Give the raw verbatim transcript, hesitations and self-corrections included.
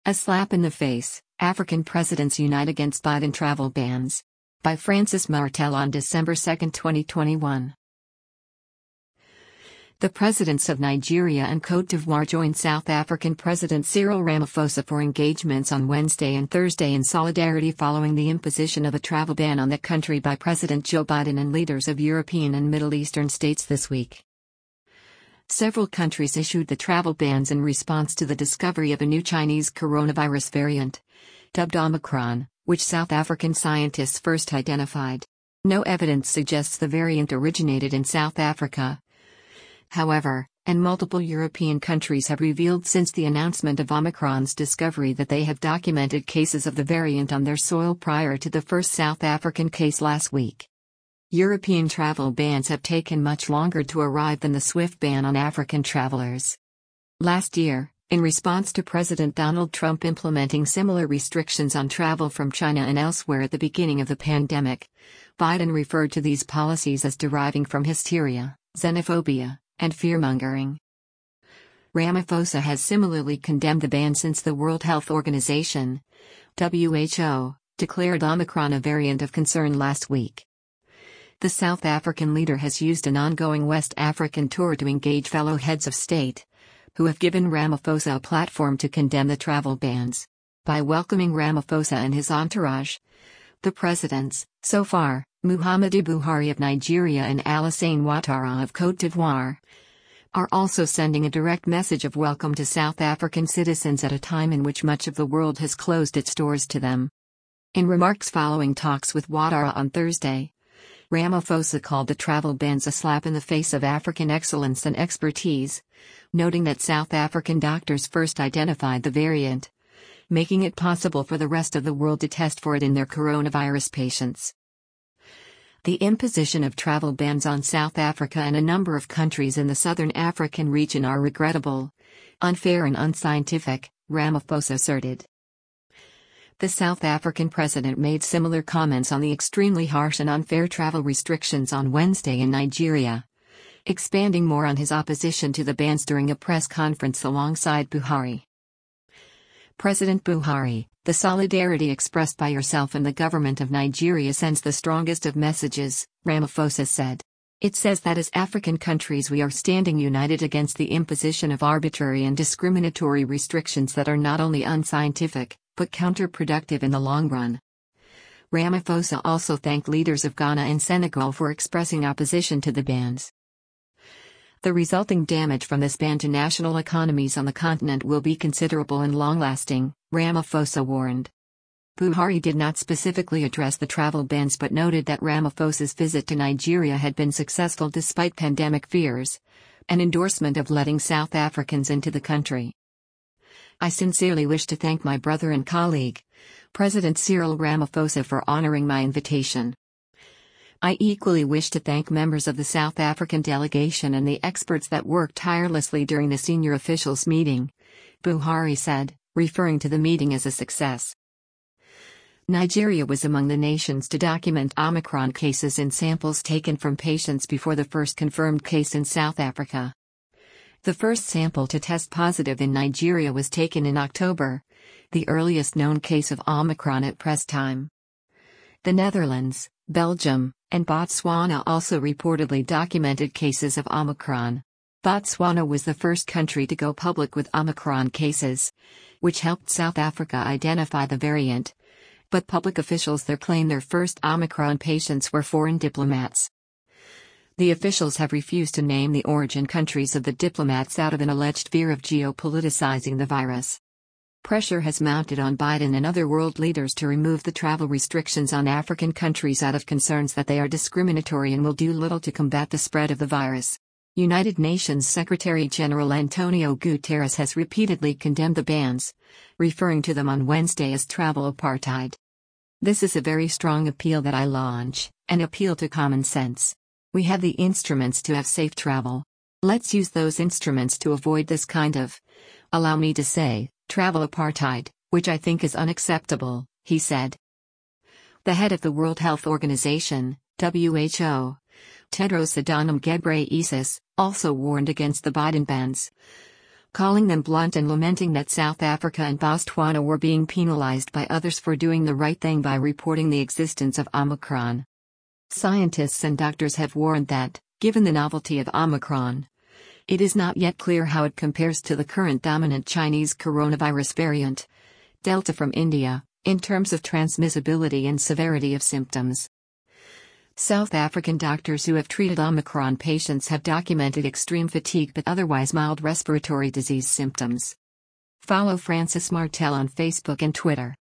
A slap in the face, African presidents unite against Biden travel bans. By Francis Martel on December second, twenty twenty-one. The presidents of Nigeria and Côte d'Ivoire joined South African President Cyril Ramaphosa for engagements on Wednesday and Thursday in solidarity following the imposition of a travel ban on the country by President Joe Biden and leaders of European and Middle Eastern states this week. Several countries issued the travel bans in response to the discovery of a new Chinese coronavirus variant, dubbed Omicron, which South African scientists first identified. No evidence suggests the variant originated in South Africa, however, and multiple European countries have revealed since the announcement of Omicron's discovery that they have documented cases of the variant on their soil prior to the first South African case last week. European travel bans have taken much longer to arrive than the swift ban on African travelers. Last year, in response to President Donald Trump implementing similar restrictions on travel from China and elsewhere at the beginning of the pandemic, Biden referred to these policies as deriving from hysteria, xenophobia, and fearmongering. Ramaphosa has similarly condemned the ban since the World Health Organization, W H O, declared Omicron a variant of concern last week. The South African leader has used an ongoing West African tour to engage fellow heads of state, who have given Ramaphosa a platform to condemn the travel bans. By welcoming Ramaphosa and his entourage, the presidents, so far, Muhammadu Buhari of Nigeria and Alassane Ouattara of Côte d'Ivoire, are also sending a direct message of welcome to South African citizens at a time in which much of the world has closed its doors to them. In remarks following talks with Ouattara on Thursday, Ramaphosa called the travel bans a slap in the face of African excellence and expertise, noting that South African doctors first identified the variant, making it possible for the rest of the world to test for it in their coronavirus patients. The imposition of travel bans on South Africa and a number of countries in the southern African region are regrettable, unfair and unscientific, Ramaphosa asserted. The South African president made similar comments on the extremely harsh and unfair travel restrictions on Wednesday in Nigeria, expanding more on his opposition to the bans during a press conference alongside Buhari. President Buhari, the solidarity expressed by yourself and the government of Nigeria sends the strongest of messages, Ramaphosa said. It says that as African countries we are standing united against the imposition of arbitrary and discriminatory restrictions that are not only unscientific, but counterproductive in the long run. Ramaphosa also thanked leaders of Ghana and Senegal for expressing opposition to the bans. The resulting damage from this ban to national economies on the continent will be considerable and long-lasting, Ramaphosa warned. Buhari did not specifically address the travel bans but noted that Ramaphosa's visit to Nigeria had been successful despite pandemic fears, an endorsement of letting South Africans into the country. I sincerely wish to thank my brother and colleague, President Cyril Ramaphosa, for honoring my invitation. I equally wish to thank members of the South African delegation and the experts that worked tirelessly during the senior officials' meeting, Buhari said, referring to the meeting as a success. Nigeria was among the nations to document Omicron cases in samples taken from patients before the first confirmed case in South Africa. The first sample to test positive in Nigeria was taken in October, the earliest known case of Omicron at press time. The Netherlands, Belgium, and Botswana also reportedly documented cases of Omicron. Botswana was the first country to go public with Omicron cases, which helped South Africa identify the variant, but public officials there claim their first Omicron patients were foreign diplomats. The officials have refused to name the origin countries of the diplomats out of an alleged fear of geopoliticizing the virus. Pressure has mounted on Biden and other world leaders to remove the travel restrictions on African countries out of concerns that they are discriminatory and will do little to combat the spread of the virus. United Nations Secretary-General Antonio Guterres has repeatedly condemned the bans, referring to them on Wednesday as travel apartheid. This is a very strong appeal that I launch, an appeal to common sense. We have the instruments to have safe travel. Let's use those instruments to avoid this kind of, allow me to say, travel apartheid, which I think is unacceptable, he said. The head of the World Health Organization, W H O, Tedros Adhanom Ghebreyesus, also warned against the Biden bans, calling them blunt and lamenting that South Africa and Botswana were being penalized by others for doing the right thing by reporting the existence of Omicron. Scientists and doctors have warned that, given the novelty of Omicron, it is not yet clear how it compares to the current dominant Chinese coronavirus variant, Delta from India, in terms of transmissibility and severity of symptoms. South African doctors who have treated Omicron patients have documented extreme fatigue but otherwise mild respiratory disease symptoms. Follow Francis Martel on Facebook and Twitter.